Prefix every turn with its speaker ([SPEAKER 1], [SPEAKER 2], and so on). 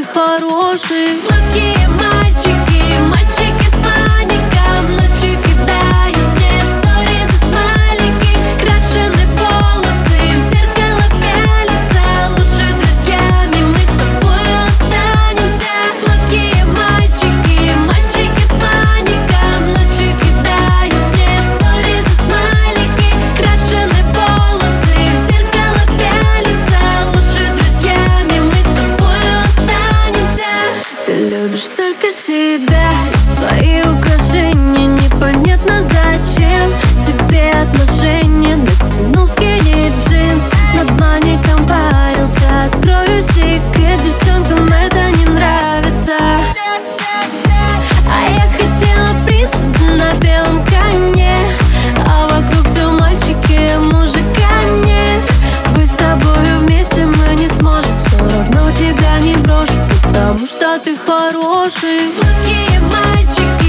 [SPEAKER 1] хороший.
[SPEAKER 2] Сладкие мальчики, мальчики с маником, ночью кидают мне в сторизы смайлики. Крашеные волосы, в зеркало пялятся. Лучше друзьями мы с тобой останемся. Сладкие мальчики, мальчики с маником, ночью кидают мне в сторизы смайлики. Крашеные волосы, в зеркало пялятся. Лучше друзьями мы с тобой останемся.
[SPEAKER 1] Ты любишь только себя и свои украшения. Непонятно зачем тебе отношения. Натянул скини джинс, над маником парился. Открою секрет, девчонкам это не нравится.
[SPEAKER 2] А я хотела принца на белом коне,
[SPEAKER 1] А вокруг все мальчики, мужика нет. Быть с тобою вместе мы не сможем. Все равно тебя не брошу, потому что ты хороший.
[SPEAKER 2] Сладкие мальчики.